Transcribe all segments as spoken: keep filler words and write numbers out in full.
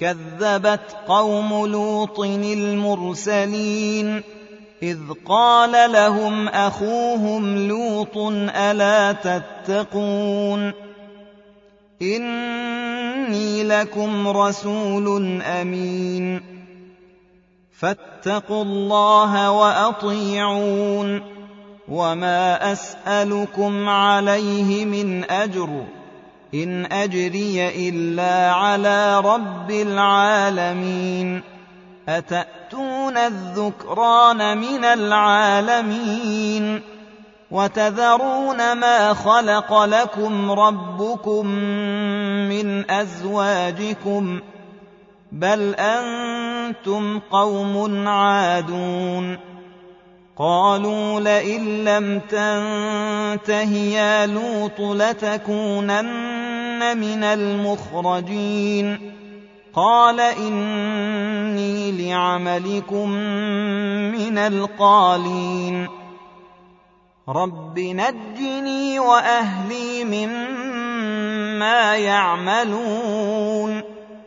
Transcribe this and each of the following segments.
كذبت قوم لوط المرسلين إذ قال لهم أخوهم لوط ألا تتقون إني لكم رسول أمين فاتقوا الله وأطيعون وما أسألكم عليه من أجر إن أجري إلا على رب العالمين أتأتون الذكران من العالمين وتذرون ما خلق لكم ربكم من أزواجكم بل أنتم قوم عادون قالوا لئن لم تنته يا لوط لتكونن من المخرجين قال إني لعملكم من القالين رب نجني وأهلي مما يعملون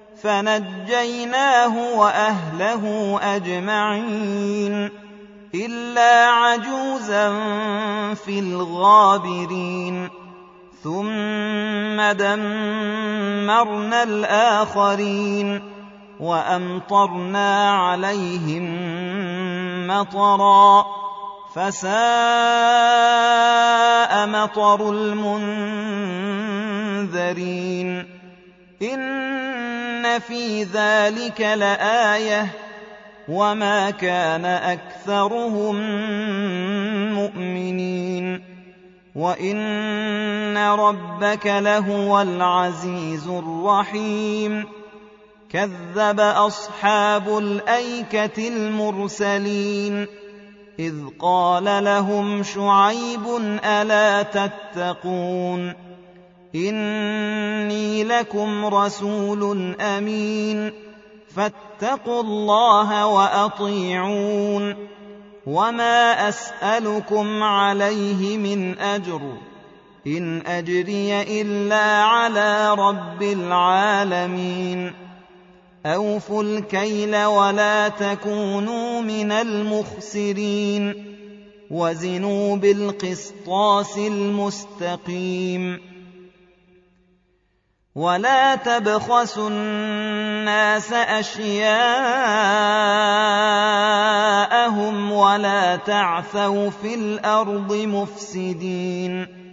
فنجيناه وأهله أجمعين إلا عجوزا في الغابرين ثم دمرنا الآخرين وأمطرنا عليهم مطرا فساء مطر المنذرين إن في ذلك لآية وما كان أكثرهم مؤمنين وإن ربك لهو العزيز الرحيم كذب أصحاب الأيكة المرسلين إذ قال لهم شعيب ألا تتقون إني لكم رسول أمين فاتقوا الله وأطيعون وما أسألكم عليه من أجر إن أجري إلا على رب العالمين أوفوا الكيل ولا تكونوا من المخسرين وزنوا بالقسطاس المستقيم ولا تبخسوا الناس أشياءهم ولا تعثوا في الأرض مفسدين